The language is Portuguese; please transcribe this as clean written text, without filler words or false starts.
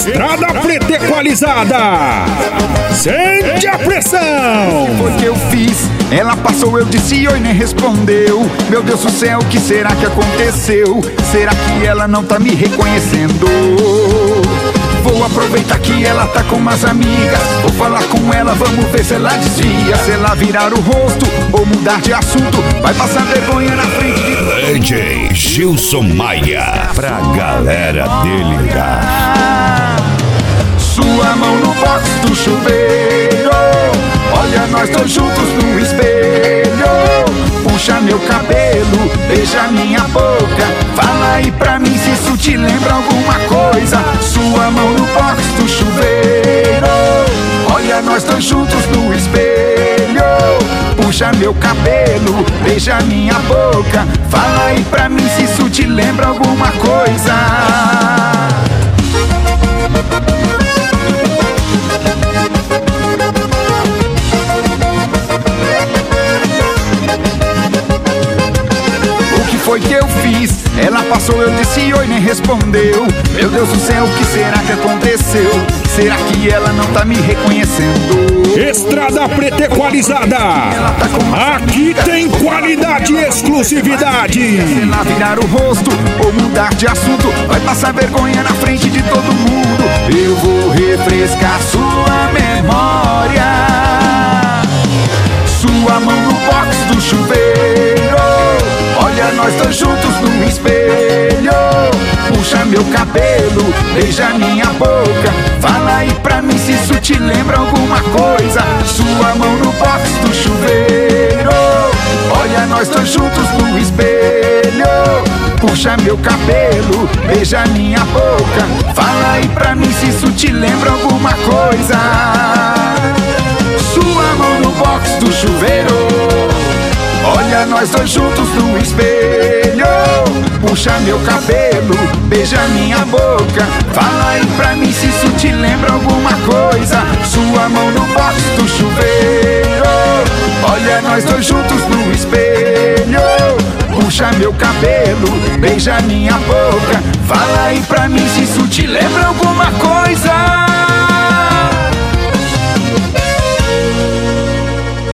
Estrada Preta Equalizada. Sente a pressão. O que foi que eu fiz? Ela passou, eu disse oi, nem respondeu. Meu Deus do céu, o que será que aconteceu? Será que ela não tá me reconhecendo? Vou aproveitar que ela tá com umas amigas. Vou falar com ela, vamos ver se ela desvia. Se ela virar o rosto ou mudar de assunto, vai passar vergonha na frente de DJ Gilson Maia, pra galera delirar. Sua mão no box do chuveiro, olha nós dois juntos no espelho. Puxa meu cabelo, beija minha boca, fala aí pra mim se isso te lembra alguma coisa. Sua mão no box do chuveiro, olha nós dois juntos no espelho. Puxa meu cabelo, beija minha boca, fala aí pra mim se isso te lembra alguma coisa. Foi que eu fiz? Ela passou, eu disse oi, nem respondeu. Meu Deus do céu, o que será que aconteceu? Será que ela não tá me reconhecendo? Estrada Preta Equalizada. Aqui tem qualidade e exclusividade. Se ela virar o rosto ou mudar de assunto, vai passar vergonha na frente de todo mundo. Eu vou refrescar sua memória. Sua mão no box do chuveiro, olha nós dois juntos no espelho. Puxa meu cabelo, beija minha boca, fala aí pra mim se isso te lembra alguma coisa. Sua mão no box do chuveiro, olha nós dois juntos no espelho. Puxa meu cabelo, beija minha boca, fala aí pra mim se isso te lembra alguma coisa. Sua mão no box do chuveiro, olha nós dois juntos no espelho. Puxa meu cabelo, beija minha boca, fala aí pra mim se isso te lembra alguma coisa. Sua mão no box do chuveiro, olha nós dois juntos no espelho. Puxa meu cabelo, beija minha boca, fala aí pra mim se isso te lembra alguma coisa.